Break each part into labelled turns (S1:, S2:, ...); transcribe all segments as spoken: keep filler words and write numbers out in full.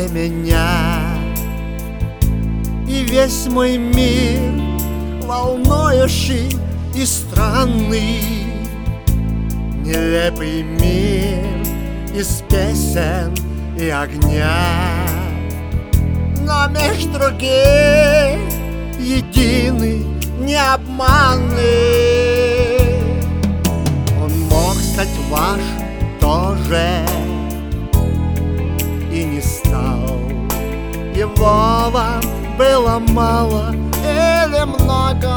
S1: меня, и весь мой мир волнующий и странный, нелепый мир из песен и огня. Но меж других единый, необманный. Он мог стать ваш тоже и не стал. Его вам было мало или много?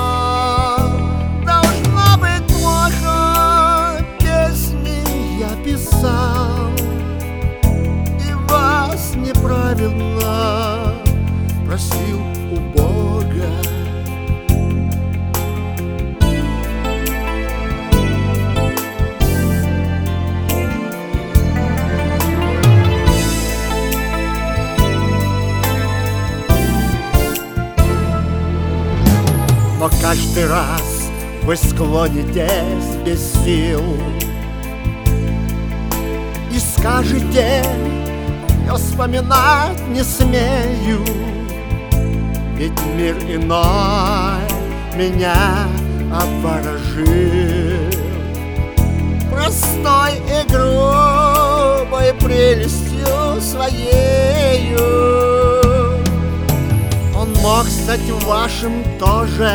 S1: Должно быть плохо, песни я писал, и вас неправильно просил у Бога. Но каждый раз вы склонитесь без сил и скажете: я вспоминать не смею, ведь мир иной меня обворожил простой и грубой прелестью своею. Он мог стать вашим тоже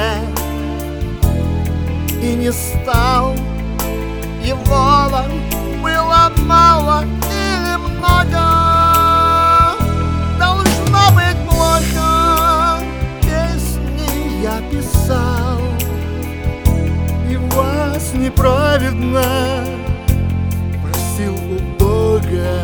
S1: и не стал. Его вам было мало или много? Должно быть плохо, песни я писал, и вас неправедно просил у Бога.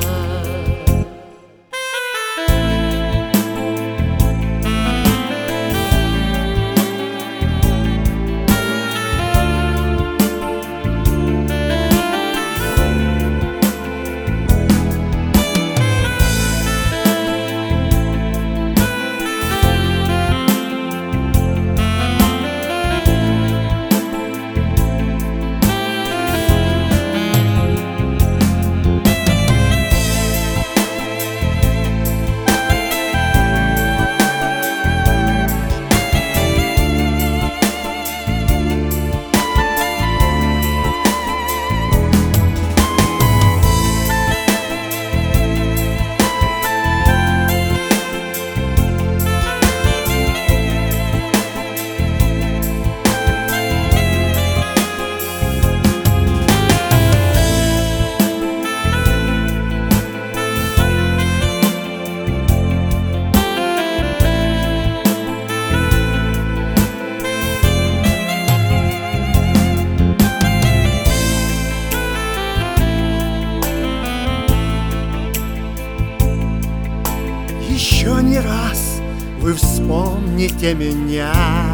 S1: Еще не раз вы вспомните меня,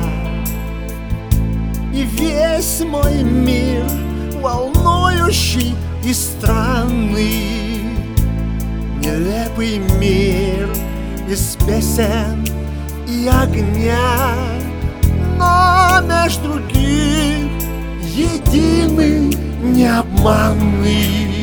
S1: и весь мой мир волнующий и странный, нелепый мир из песен и огня. Но между других единый, необманный.